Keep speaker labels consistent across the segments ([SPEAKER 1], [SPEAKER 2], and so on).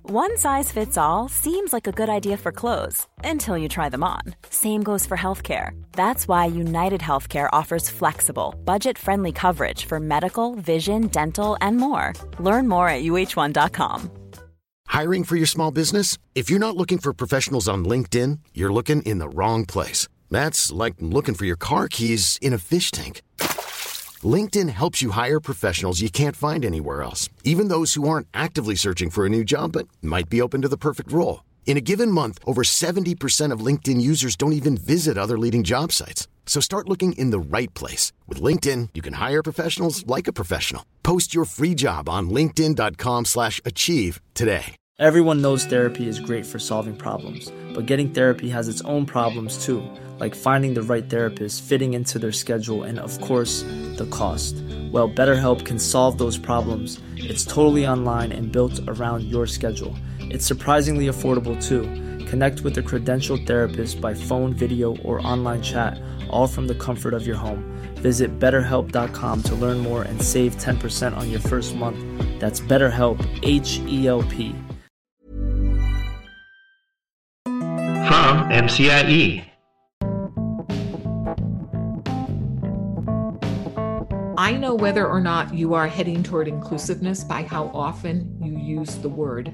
[SPEAKER 1] One size fits all seems like a good idea for clothes until you try them on. Same goes for healthcare. That's why United Healthcare offers flexible, budget-friendly coverage for medical, vision, dental, and more. Learn more at uh1.com.
[SPEAKER 2] Hiring for your small business? If you're not looking for professionals on LinkedIn, you're looking in the wrong place. That's like looking for your car keys in a fish tank. LinkedIn helps you hire professionals you can't find anywhere else, even those who aren't actively searching for a new job but might be open to the perfect role. In a given month, over 70% of LinkedIn users don't even visit other leading job sites. So start looking in the right place. With LinkedIn, you can hire professionals like a professional. Post your free job on linkedin.com/achieve today.
[SPEAKER 3] Everyone knows therapy is great for solving problems, but getting therapy has its own problems too, like finding the right therapist, fitting into their schedule, and of course, the cost. Well, BetterHelp can solve those problems. It's totally online and built around your schedule. It's surprisingly affordable too. Connect with a credentialed therapist by phone, video, or online chat, all from the comfort of your home. Visit BetterHelp.com to learn more and save 10% on your first month. That's BetterHelp, H-E-L-P.
[SPEAKER 4] From MCIE.
[SPEAKER 5] I know whether or not you are heading toward inclusiveness by how often you use the word.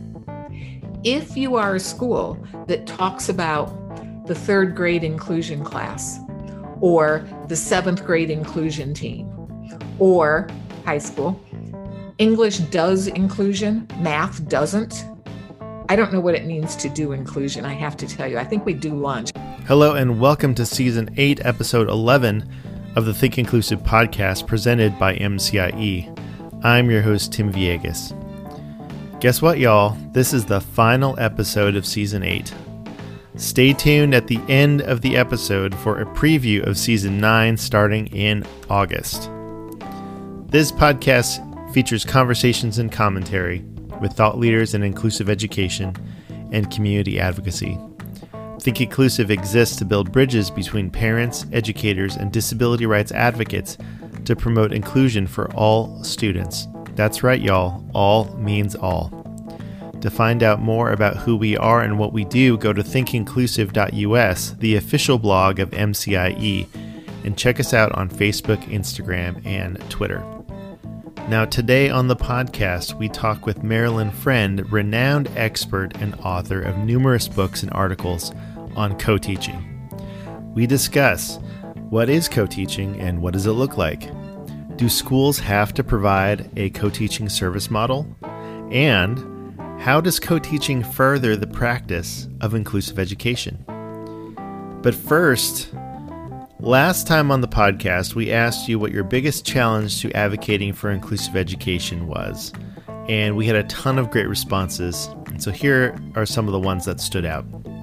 [SPEAKER 5] If you are a school that talks about the third grade inclusion class, or the seventh grade inclusion team, or high school, English does inclusion, math doesn't, I don't know what it means to do inclusion, I have to tell you. I think we do lunch.
[SPEAKER 6] Hello and welcome to Season 8, Episode 11 of the Think Inclusive podcast presented by MCIE. I'm your host, Tim Villegas. Guess what, y'all? This is the final episode of Season 8. Stay tuned at the end of the episode for a preview of Season 9 starting in August. This podcast features conversations and commentary with thought leaders in inclusive education and community advocacy. Think Inclusive exists to build bridges between parents, educators, and disability rights advocates to promote inclusion for all students. That's right, y'all. All means all. To find out more about who we are and what we do, go to thinkinclusive.us, the official blog of MCIE, and check us out on Facebook, Instagram, and Twitter. Now, today on the podcast, we talk with Marilyn Friend, renowned expert and author of numerous books and articles on co-teaching. We discuss what is co-teaching and what does it look like? Do schools have to provide a co-teaching service model? And how does co-teaching further the practice of inclusive education? But first, last time on the podcast, we asked you what your biggest challenge to advocating for inclusive education was, and we had a ton of great responses. And so here are some of the ones that stood out.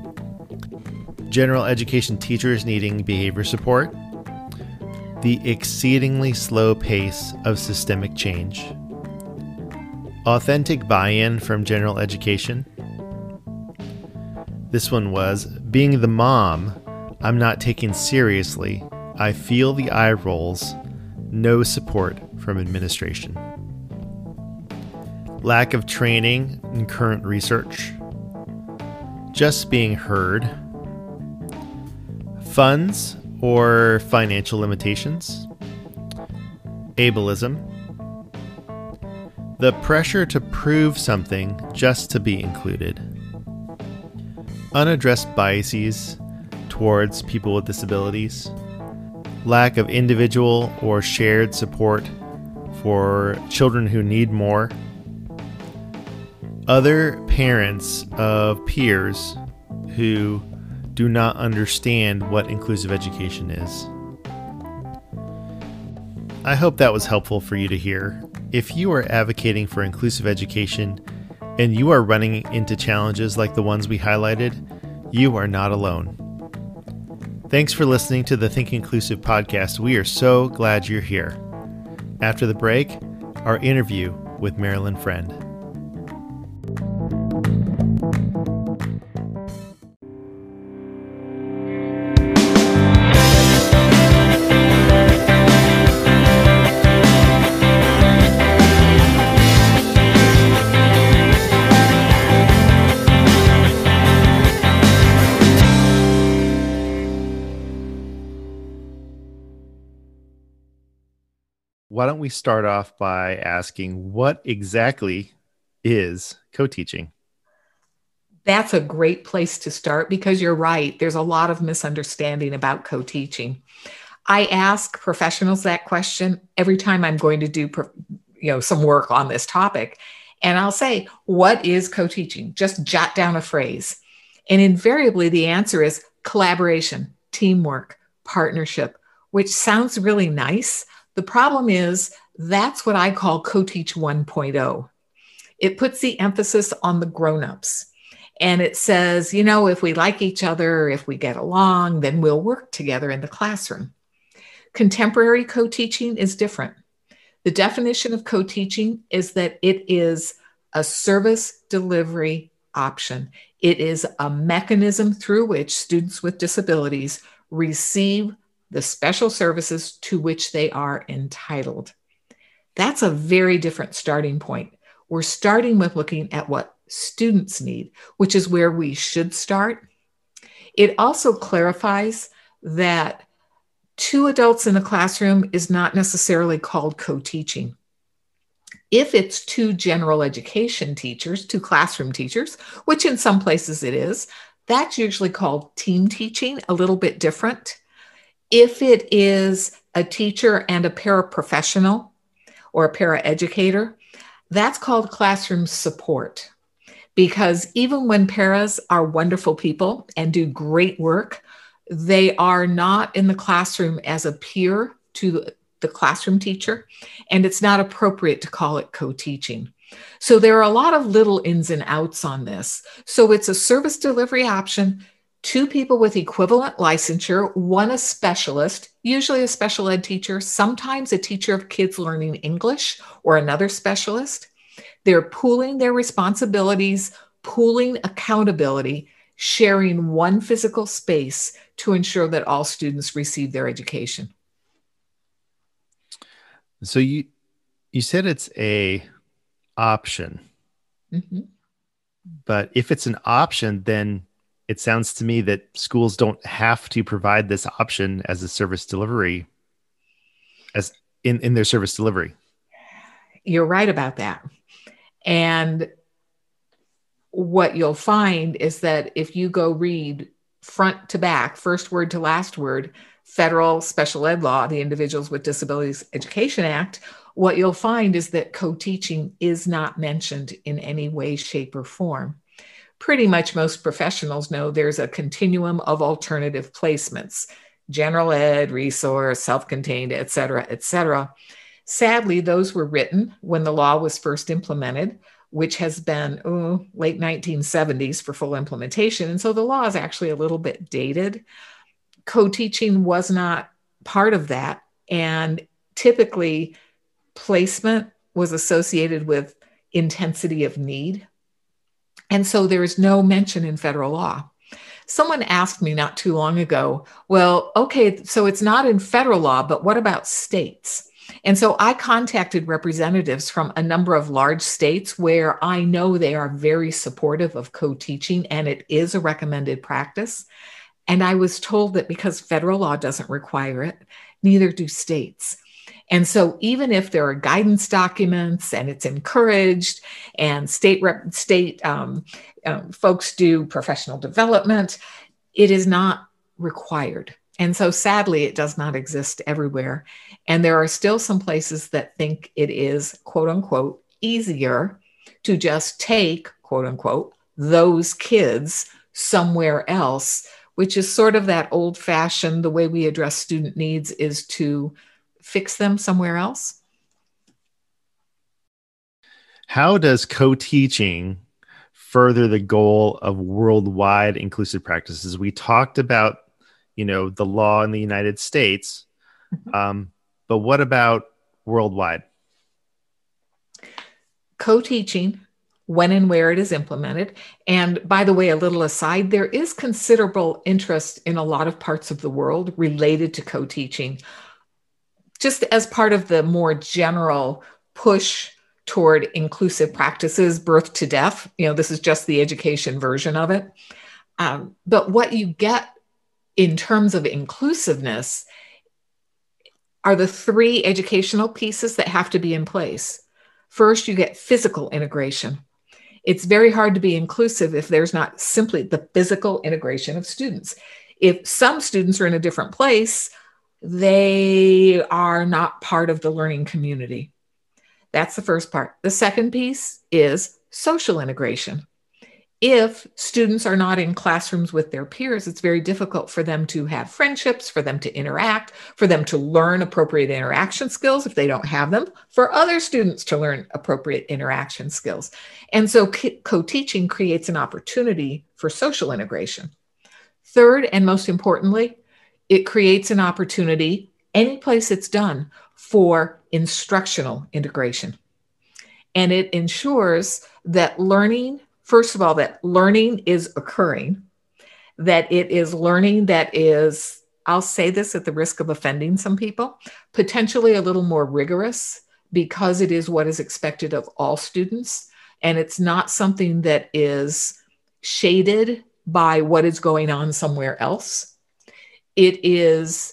[SPEAKER 6] General education teachers needing behavior support, the exceedingly slow pace of systemic change, authentic buy-in from general education. This one was, being the mom I'm not taken seriously, I feel the eye rolls, no support from administration. Lack of training in current research, just being heard, funds or financial limitations, ableism, the pressure to prove something just to be included, unaddressed biases towards people with disabilities, lack of individual or shared support for children who need more, other parents of peers who do not understand what inclusive education is. I hope that was helpful for you to hear. If you are advocating for inclusive education and you are running into challenges like the ones we highlighted, you are not alone. Thanks for listening to the Think Inclusive podcast. We are so glad you're here. After the break, our interview with Marilyn Friend. why don't we start off by asking what exactly is co-teaching?
[SPEAKER 5] That's a great place to start because you're right. There's a lot of misunderstanding about co-teaching. I ask professionals that question every time I'm going to do some work on this topic. And I'll say, what is co-teaching? Just jot down a phrase. And invariably, the answer is collaboration, teamwork, partnership, which sounds really nice. The problem is that's what I call Co-Teach 1.0. It puts the emphasis on the grown-ups. And it says, if we like each other, if we get along, then we'll work together in the classroom. Contemporary co-teaching is different. The definition of co-teaching is that it is a service delivery option. It is a mechanism through which students with disabilities receive the special services to which they are entitled. That's a very different starting point. We're starting with looking at what students need, which is where we should start. It also clarifies that two adults in a classroom is not necessarily called co-teaching. If it's two general education teachers, two classroom teachers, which in some places it is, that's usually called team teaching, a little bit different. If it is a teacher and a paraprofessional or a paraeducator, that's called classroom support. Because even when paras are wonderful people and do great work, they are not in the classroom as a peer to the classroom teacher, and it's not appropriate to call it co-teaching. So there are a lot of little ins and outs on this. So it's a service delivery option, two people with equivalent licensure, one a specialist, usually a special ed teacher, sometimes a teacher of kids learning English or another specialist. They're pooling their responsibilities, pooling accountability, sharing one physical space to ensure that all students receive their education.
[SPEAKER 6] So you said it's a option, but if it's an option, then it sounds to me that schools don't have to provide this option as a service delivery, as in their service delivery.
[SPEAKER 5] You're right about that. And what you'll find is that if you go read front to back, first word to last word, federal special ed law, the Individuals with Disabilities Education Act, what you'll find is that co-teaching is not mentioned in any way, shape, or form. Pretty much most professionals know there's a continuum of alternative placements, general ed, resource, self-contained, et cetera, et cetera. Sadly, those were written when the law was first implemented, which has been late 1970s for full implementation. And so the law is actually a little bit dated. Co-teaching was not part of that. And typically, placement was associated with intensity of need. And so there is no mention in federal law. Someone asked me not too long ago, well, okay, so it's not in federal law, but what about states? And so I contacted representatives from a number of large states where I know they are very supportive of co-teaching, and it is a recommended practice. And I was told that because federal law doesn't require it, neither do states. And so even if there are guidance documents and it's encouraged and state folks do professional development, it is not required. And so sadly, it does not exist everywhere. And there are still some places that think it is, quote unquote, easier to just take, quote unquote, those kids somewhere else, which is sort of that old fashioned, the way we address student needs is to fix them somewhere else.
[SPEAKER 6] How does co-teaching further the goal of worldwide inclusive practices? We talked about, the law in the United States, but what about worldwide?
[SPEAKER 5] Co-teaching, when and where it is implemented. And by the way, a little aside, there is considerable interest in a lot of parts of the world related to co-teaching, just as part of the more general push toward inclusive practices, birth to death. This is just the education version of it. But what you get in terms of inclusiveness are the three educational pieces that have to be in place. First, you get physical integration. It's very hard to be inclusive if there's not simply the physical integration of students. If some students are in a different place, they are not part of the learning community. That's the first part. The second piece is social integration. If students are not in classrooms with their peers, it's very difficult for them to have friendships, for them to interact, for them to learn appropriate interaction skills if they don't have them, for other students to learn appropriate interaction skills. And so co-teaching creates an opportunity for social integration. Third, and most importantly, it creates an opportunity, any place it's done, for instructional integration. And it ensures that learning, first of all, that learning is occurring, that it is learning that is, I'll say this at the risk of offending some people, potentially a little more rigorous because it is what is expected of all students. And it's not something that is shaded by what is going on somewhere else. It is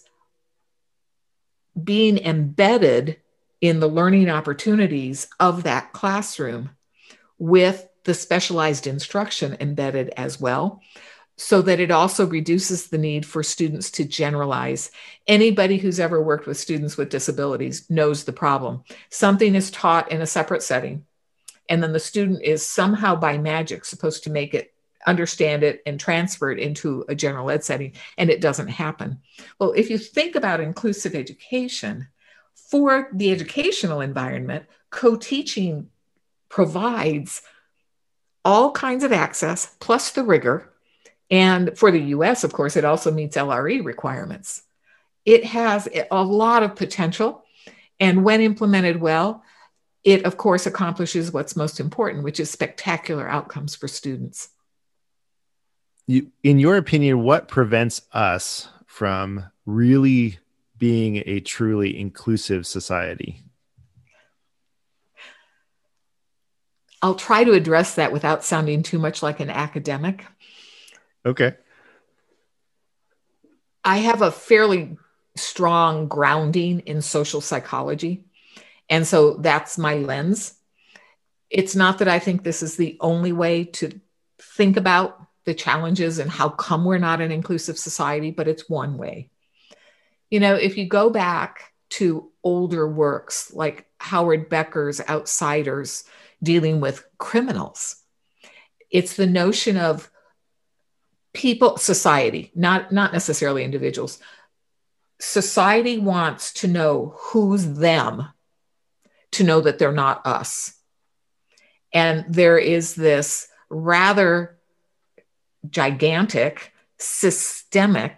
[SPEAKER 5] being embedded in the learning opportunities of that classroom with the specialized instruction embedded as well, so that it also reduces the need for students to generalize. Anybody who's ever worked with students with disabilities knows the problem. Something is taught in a separate setting, and then the student is somehow by magic supposed to make it, understand it, and transfer it into a general ed setting, and it doesn't happen. Well, if you think about inclusive education, for the educational environment, co-teaching provides all kinds of access, plus the rigor. And for the US, of course, it also meets LRE requirements. It has a lot of potential. And when implemented well, it, of course, accomplishes what's most important, which is spectacular outcomes for students.
[SPEAKER 6] In your opinion, what prevents us from really being a truly inclusive society?
[SPEAKER 5] I'll try to address that without sounding too much like an academic.
[SPEAKER 6] Okay.
[SPEAKER 5] I have a fairly strong grounding in social psychology, and so that's my lens. It's not that I think this is the only way to think about the challenges and how come we're not an inclusive society, but it's one way. You know, if you go back to older works like Howard Becker's Outsiders dealing with criminals, it's the notion of people, society, not necessarily individuals. Society wants to know who's them to know that they're not us. And there is this rather gigantic, systemic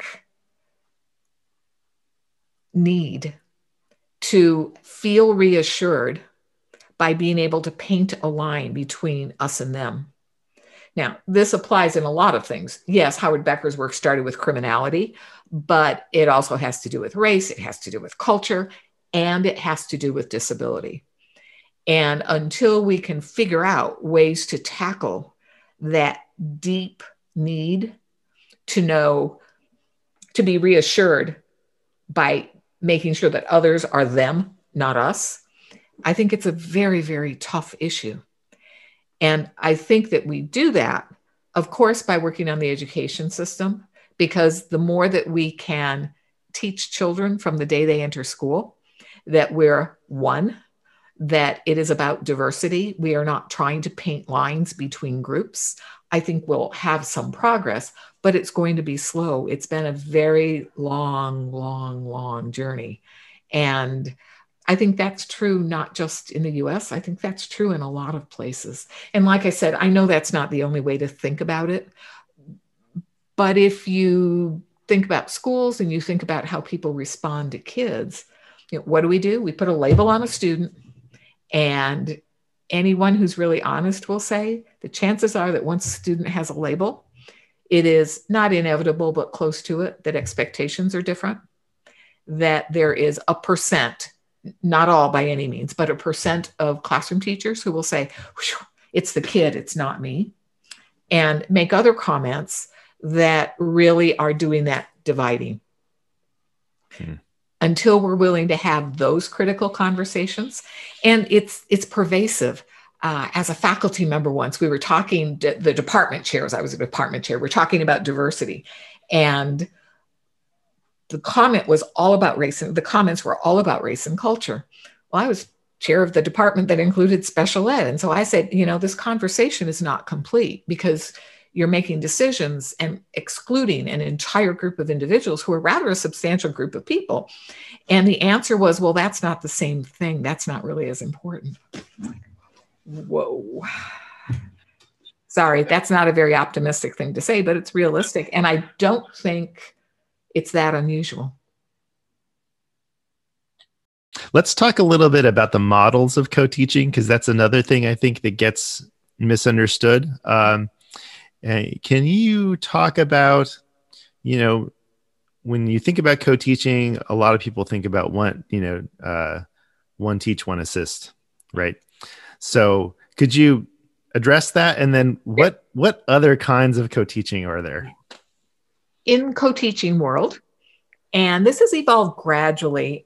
[SPEAKER 5] need to feel reassured by being able to paint a line between us and them. Now, this applies in a lot of things. Yes, Howard Becker's work started with criminality, but it also has to do with race, it has to do with culture, and it has to do with disability. And until we can figure out ways to tackle that deep need to know, to be reassured by making sure that others are them, not us, I think it's a very, very tough issue. And I think that we do that, of course, by working on the education system, because the more that we can teach children from the day they enter school that we're one, that it is about diversity, we are not trying to paint lines between groups, I think we'll have some progress, but it's going to be slow. It's been a very long journey. And I think that's true, not just in the US. I think that's true in a lot of places. And like I said, I know that's not the only way to think about it. But if you think about schools and you think about how people respond to kids, you know, what do? We put a label on a student, and anyone who's really honest will say the chances are that once a student has a label, it is not inevitable, but close to it, that expectations are different, that there is a percent, not all by any means, but a percent of classroom teachers who will say, it's the kid, it's not me, and make other comments that really are doing that dividing. until we're willing to have those critical conversations. And it's pervasive. As a faculty member once, we were talking, the department chairs, I was a department chair, we're talking about diversity. And the comment was all about race, and the comments were all about race and culture. Well, I was chair of the department that included special ed. And so I said, this conversation is not complete because you're making decisions and excluding an entire group of individuals who are rather a substantial group of people. And the answer was, well, that's not the same thing. That's not really as important. Whoa. Sorry, that's not a very optimistic thing to say, but it's realistic. And I don't think it's that unusual.
[SPEAKER 6] Let's talk a little bit about the models of co-teaching, because that's another thing I think that gets misunderstood. Can you talk about, when you think about co-teaching, a lot of people think about one teach, one assist, right? So could you address that? And then what other kinds of co-teaching are there?
[SPEAKER 5] In co-teaching world, and this has evolved gradually,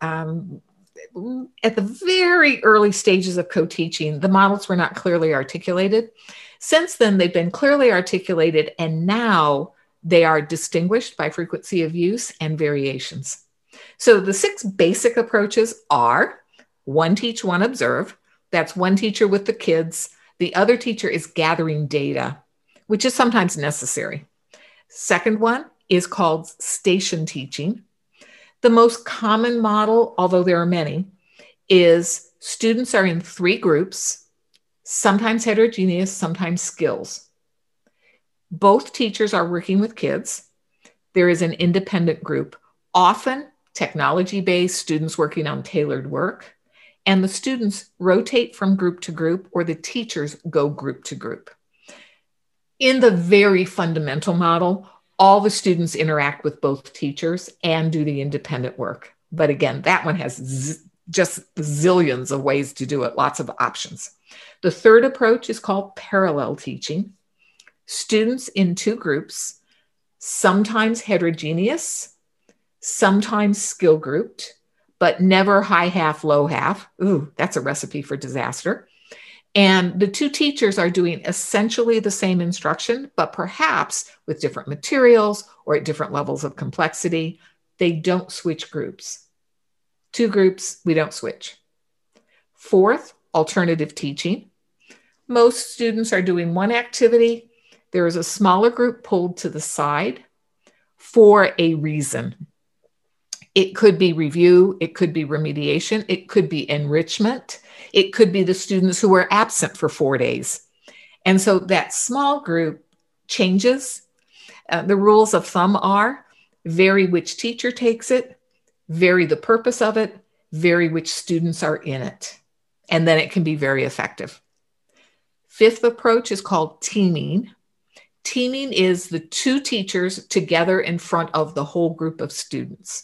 [SPEAKER 5] at the very early stages of co-teaching, the models were not clearly articulated. Since then, they've been clearly articulated, and now they are distinguished by frequency of use and variations. So the 6 basic approaches are one teach, one observe. That's one teacher with the kids. The other teacher is gathering data, which is sometimes necessary. Second one is called station teaching. The most common model, although there are many, is students are in 3 groups, sometimes heterogeneous, sometimes skills. Both teachers are working with kids. There is an independent group, often technology-based, students working on tailored work, and the students rotate from group to group, or the teachers go group to group. In the very fundamental model, all the students interact with both teachers and do the independent work. But again, that one has just zillions of ways to do it, lots of options. The third approach is called parallel teaching. Students in 2 groups, sometimes heterogeneous, sometimes skill grouped, but never high half, low half. Ooh, that's a recipe for disaster. And the 2 teachers are doing essentially the same instruction, but perhaps with different materials or at different levels of complexity. They don't switch groups. 2 groups, we don't switch. Fourth, alternative teaching. Most students are doing one activity. There is a smaller group pulled to the side for a reason. It could be review, it could be remediation, it could be enrichment, it could be the students who were absent for 4 days. And so that small group changes. The rules of thumb are vary which teacher takes it, vary the purpose of it, vary which students are in it. And then it can be very effective. Fifth approach is called teaming. Teaming is the 2 teachers together in front of the whole group of students.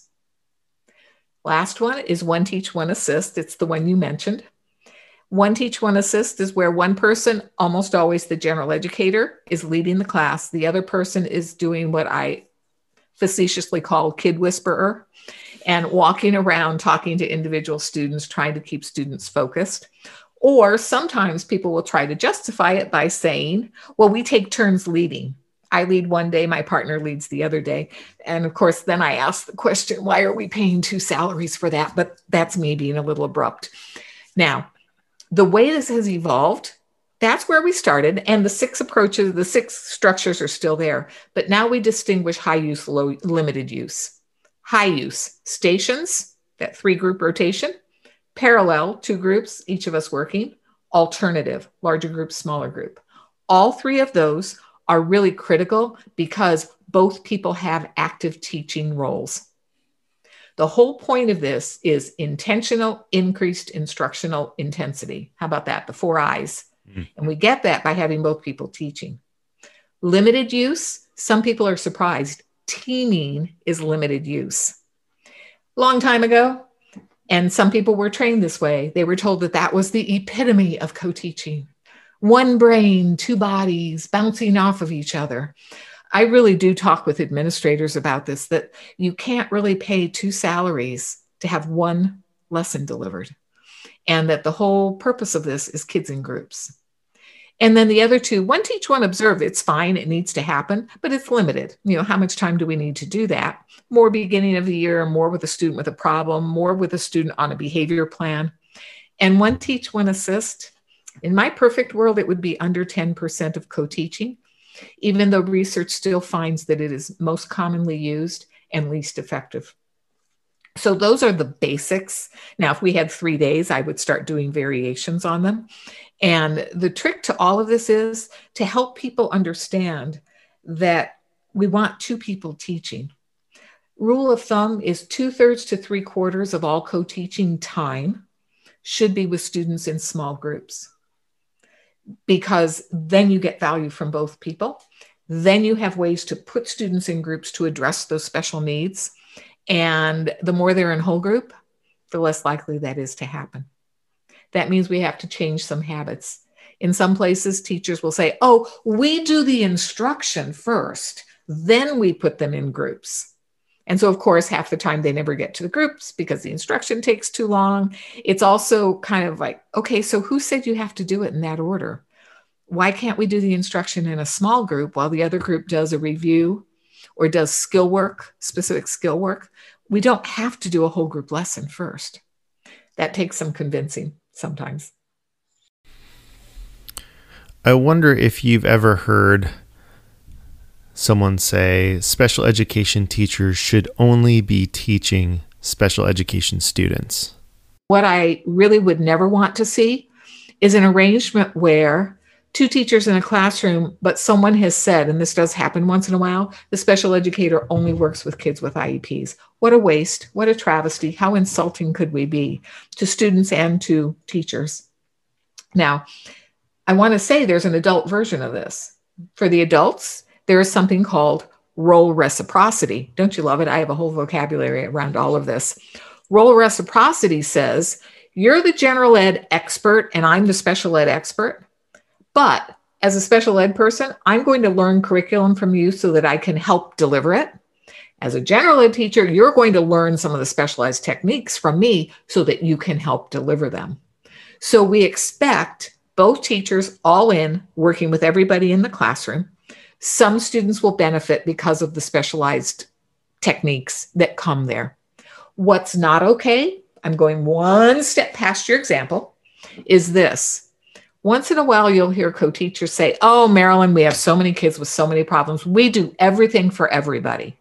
[SPEAKER 5] Last one is one teach, one assist. It's the one you mentioned. One teach, one assist is where one person, almost always the general educator, is leading the class. The other person is doing what I facetiously call kid whisperer and walking around talking to individual students, trying to keep students focused. Or sometimes people will try to justify it by saying, well, we take turns leading. I lead one day, my partner leads the other day. And of course, then I ask the question, why are we paying 2 salaries for that? But that's me being a little abrupt. Now, the way this has evolved, that's where we started. And the 6 approaches, the 6 structures are still there. But now we distinguish high use, low, limited use. High use, stations, that 3-group rotation. Parallel, 2 groups, each of us working. Alternative, larger group, smaller group. All 3 of those are really critical because both people have active teaching roles. The whole point of this is intentional, increased instructional intensity. How about that? The 4 I's. And we get that by having both people teaching. Limited use, some people are surprised. Teaming is limited use. Long time ago, and some people were trained this way, they were told that that was the epitome of co-teaching. 1 brain, 2 bodies bouncing off of each other. I really do talk with administrators about this, that you can't really pay 2 salaries to have one lesson delivered, and that the whole purpose of this is kids in groups. And then the other two, one teach, one observe. It's fine. It needs to happen, but it's limited. How much time do we need to do that? More beginning of the year, more with a student with a problem, more with a student on a behavior plan. And one teach, one assist. In my perfect world, it would be under 10% of co-teaching, even though research still finds that it is most commonly used and least effective. So those are the basics. Now, if we had 3 days, I would start doing variations on them. And the trick to all of this is to help people understand that we want 2 people teaching. Rule of thumb is 2/3 to 3/4 of all co-teaching time should be with students in small groups, because then you get value from both people. Then you have ways to put students in groups to address those special needs. And the more they're in whole group, the less likely that is to happen. That means we have to change some habits. In some places, teachers will say, oh, we do the instruction first, then we put them in groups. And so, of course, half the time they never get to the groups because the instruction takes too long. It's also kind of like, okay, so who said you have to do it in that order? Why can't we do the instruction in a small group while the other group does a review or does skill work, specific skill work? We don't have to do a whole group lesson first. That takes some convincing sometimes.
[SPEAKER 6] I wonder if you've ever heard someone say special education teachers should only be teaching special education students.
[SPEAKER 5] What I really would never want to see is an arrangement where 2 teachers in a classroom, but someone has said, and this does happen once in a while, the special educator only works with kids with IEPs. What a waste, what a travesty. How insulting could we be to students and to teachers? Now, I want to say there's an adult version of this. For the adults, there is something called role reciprocity. Don't you love it? I have a whole vocabulary around all of this. Role reciprocity says, you're the general ed expert and I'm the special ed expert. But as a special ed person, I'm going to learn curriculum from you so that I can help deliver it. As a general ed teacher, you're going to learn some of the specialized techniques from me so that you can help deliver them. So we expect both teachers all in, working with everybody in the classroom. Some students will benefit because of the specialized techniques that come there. What's not okay, I'm going one step past your example, is this. Once in a while, you'll hear co-teachers say, oh, Marilyn, we have so many kids with so many problems. We do everything for everybody.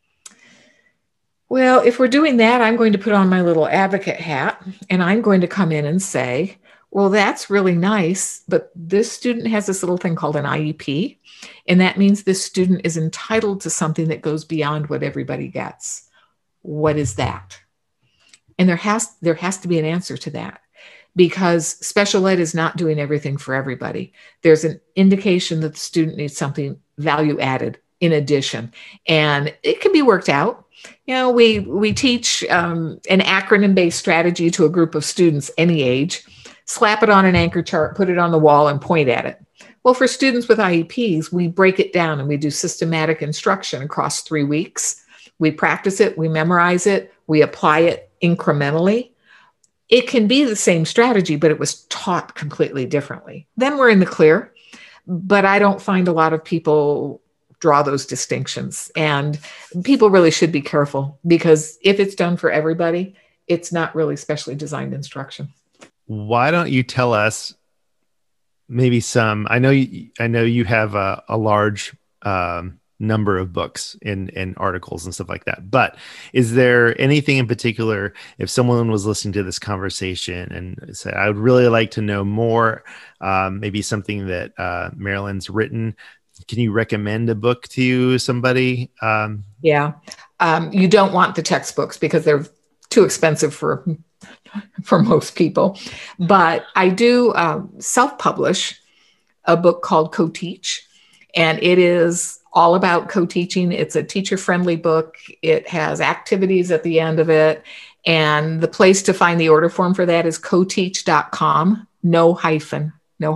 [SPEAKER 5] Well, if we're doing that, I'm going to put on my little advocate hat and I'm going to come in and say, well, that's really nice, but this student has this little thing called an IEP. And that means this student is entitled to something that goes beyond what everybody gets. What is that? And there has to be an answer to that. Because special ed is not doing everything for everybody. There's an indication that the student needs something value added in addition. And it can be worked out. We teach an acronym-based strategy to a group of students any age, slap it on an anchor chart, put it on the wall, and point at it. Well, for students with IEPs, we break it down and we do systematic instruction across 3 weeks. We practice it, we memorize it, we apply it incrementally. It can be the same strategy, but it was taught completely differently. Then we're in the clear, but I don't find a lot of people draw those distinctions. And people really should be careful because if it's done for everybody, it's not really specially designed instruction.
[SPEAKER 6] Why don't you tell us maybe some, I know you have a large number of books and articles and stuff like that. But is there anything in particular, if someone was listening to this conversation and said, I would really like to know more, maybe something that Marilyn's written, can you recommend a book to somebody?
[SPEAKER 5] Yeah. You don't want the textbooks because they're too expensive for most people. But I do self-publish a book called Co-Teach, and it is all about co-teaching. It's a teacher-friendly book. It has activities at the end of it. And the place to find the order form for that is coteach.com, no hyphen.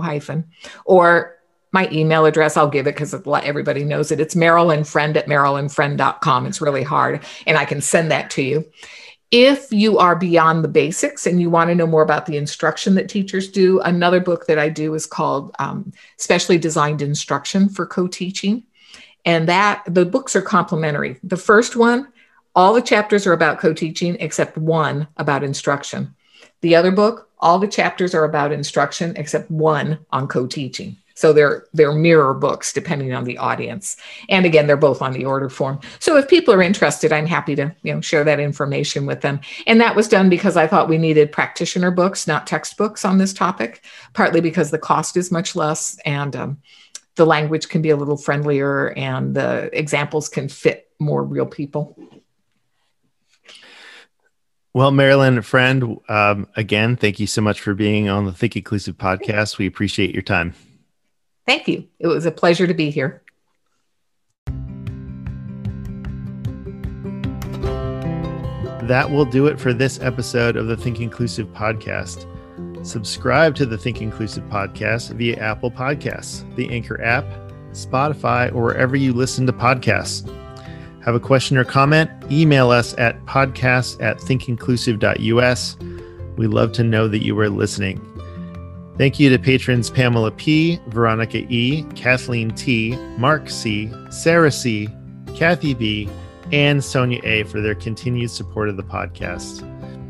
[SPEAKER 5] Or my email address, I'll give it because everybody knows it. It's marilynfriend@marilynfriend.com. It's really hard. And I can send that to you. If you are beyond the basics and you want to know more about the instruction that teachers do, another book that I do is called Specially Designed Instruction for Co-Teaching. And the books are complementary. The first one, all the chapters are about co-teaching except one about instruction. The other book, all the chapters are about instruction except one on co-teaching. So they're mirror books depending on the audience. And again, they're both on the order form. So if people are interested, I'm happy to share that information with them. And that was done because I thought we needed practitioner books, not textbooks on this topic, partly because the cost is much less and the language can be a little friendlier and the examples can fit more real people.
[SPEAKER 6] Well, Marilyn, friend, again, thank you so much for being on the Think Inclusive podcast. We appreciate your time.
[SPEAKER 5] Thank you. It was a pleasure to be here.
[SPEAKER 6] That will do it for this episode of the Think Inclusive podcast. Subscribe to the Think Inclusive podcast via Apple Podcasts, the Anchor app, Spotify, or wherever you listen to podcasts. Have a question or comment? Email us at podcast@thinkinclusive.us. We love to know that you are listening. Thank you to patrons Pamela P., Veronica E., Kathleen T., Mark C., Sarah C., Kathy B., and Sonia A. for their continued support of the podcast.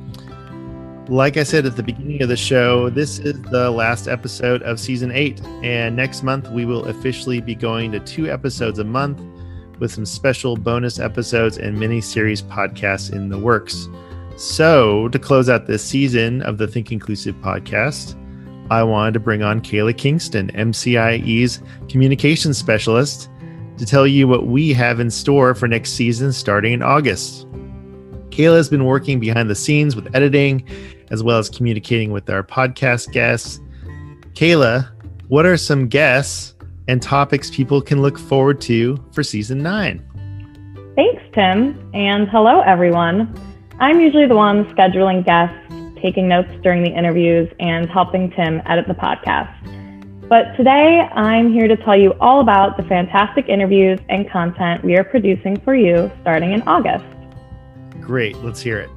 [SPEAKER 6] Like I said at the beginning of the show, this is the last episode of season 8, and next month we will officially be going to 2 episodes a month with some special bonus episodes and mini-series podcasts in the works. So, to close out this season of the Think Inclusive podcast, I wanted to bring on Kayla Kingston, MCIE's communications specialist, to tell you what we have in store for next season starting in August. Kayla has been working behind the scenes with editing, as well as communicating with our podcast guests. Kayla, what are some guests and topics people can look forward to for season 9?
[SPEAKER 7] Thanks, Tim, and hello, everyone. I'm usually the one scheduling guests, taking notes during the interviews, and helping Tim edit the podcast. But today, I'm here to tell you all about the fantastic interviews and content we are producing for you starting in August.
[SPEAKER 6] Great, let's hear it.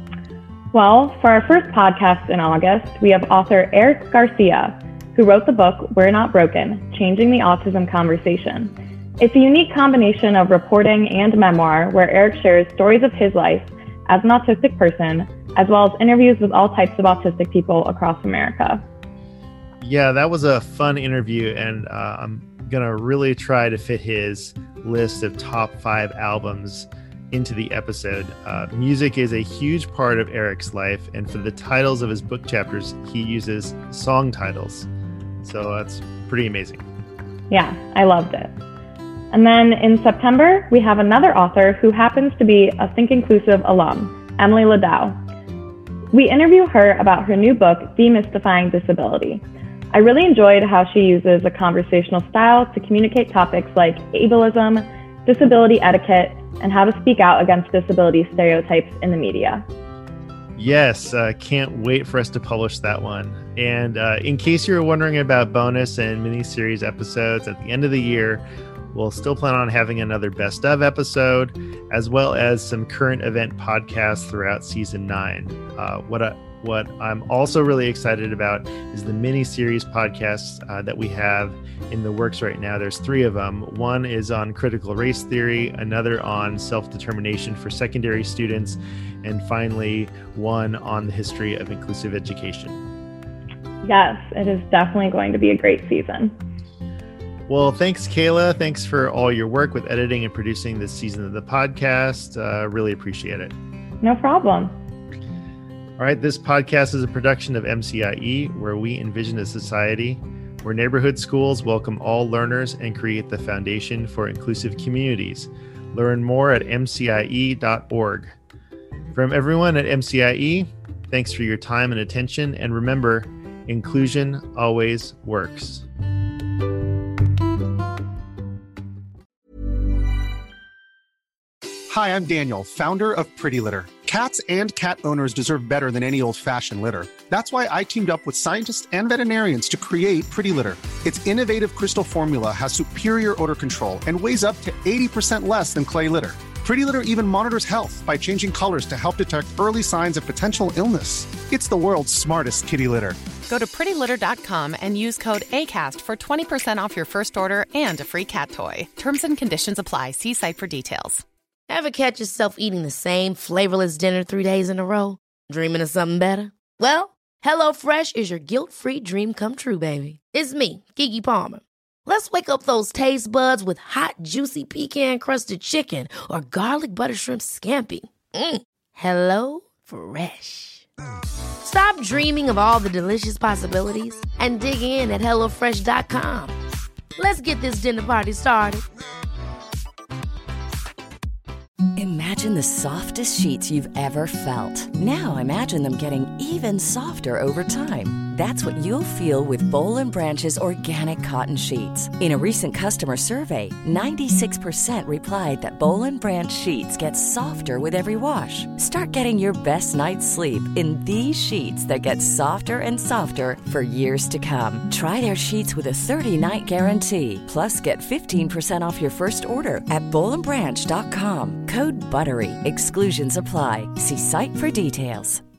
[SPEAKER 7] Well, for our first podcast in August, we have author Eric Garcia, who wrote the book We're Not Broken, Changing the Autism Conversation. It's a unique combination of reporting and memoir where Eric shares stories of his life as an autistic person, as well as interviews with all types of autistic people across America.
[SPEAKER 6] Yeah, that was a fun interview, and I'm going to really try to fit his list of top 5 albums into the episode. Music is a huge part of Eric's life, and for the titles of his book chapters, he uses song titles. So that's pretty amazing.
[SPEAKER 7] Yeah, I loved it. And then in September, we have another author who happens to be a Think Inclusive alum, Emily Ladau. We interview her about her new book, Demystifying Disability. I really enjoyed how she uses a conversational style to communicate topics like ableism, disability etiquette, and how to speak out against disability stereotypes in the media.
[SPEAKER 6] Yes, can't wait for us to publish that one. And in case you were wondering about bonus and mini-series episodes at the end of the year, we'll still plan on having another best of episode, as well as some current event podcasts throughout season 9. What I'm also really excited about is the mini-series podcasts that we have in the works right now. There's 3 of them. One is on critical race theory, another on self-determination for secondary students, and finally, one on the history of inclusive education.
[SPEAKER 7] Yes, it is definitely going to be a great season.
[SPEAKER 6] Well, thanks, Kayla. Thanks for all your work with editing and producing this season of the podcast. Really appreciate it.
[SPEAKER 7] No problem.
[SPEAKER 6] All right, this podcast is a production of MCIE, where we envision a society where neighborhood schools welcome all learners and create the foundation for inclusive communities. Learn more at mcie.org. From everyone at MCIE, thanks for your time and attention, and remember, inclusion always works.
[SPEAKER 8] Hi, I'm Daniel, founder of Pretty Litter. Cats and cat owners deserve better than any old-fashioned litter. That's why I teamed up with scientists and veterinarians to create Pretty Litter. Its innovative crystal formula has superior odor control and weighs up to 80% less than clay litter. Pretty Litter even monitors health by changing colors to help detect early signs of potential illness. It's the world's smartest kitty litter.
[SPEAKER 9] Go to prettylitter.com and use code ACAST for 20% off your first order and a free cat toy. Terms and conditions apply. See site for details.
[SPEAKER 10] Ever catch yourself eating the same flavorless dinner 3 days in a row? Dreaming of something better? Well, HelloFresh is your guilt-free dream come true, baby. It's me, Keke Palmer. Let's wake up those taste buds with hot, juicy pecan-crusted chicken or garlic butter shrimp scampi. Hello Fresh. Stop dreaming of all the delicious possibilities and dig in at HelloFresh.com. Let's get this dinner party started.
[SPEAKER 11] Imagine the softest sheets you've ever felt. Now imagine them getting even softer over time. That's what you'll feel with Boll & Branch's organic cotton sheets. In a recent customer survey, 96% replied that Boll & Branch sheets get softer with every wash. Start getting your best night's sleep in these sheets that get softer and softer for years to come. Try their sheets with a 30-night guarantee. Plus, get 15% off your first order at bollandbranch.com. Code BUTTERY. Exclusions apply. See site for details.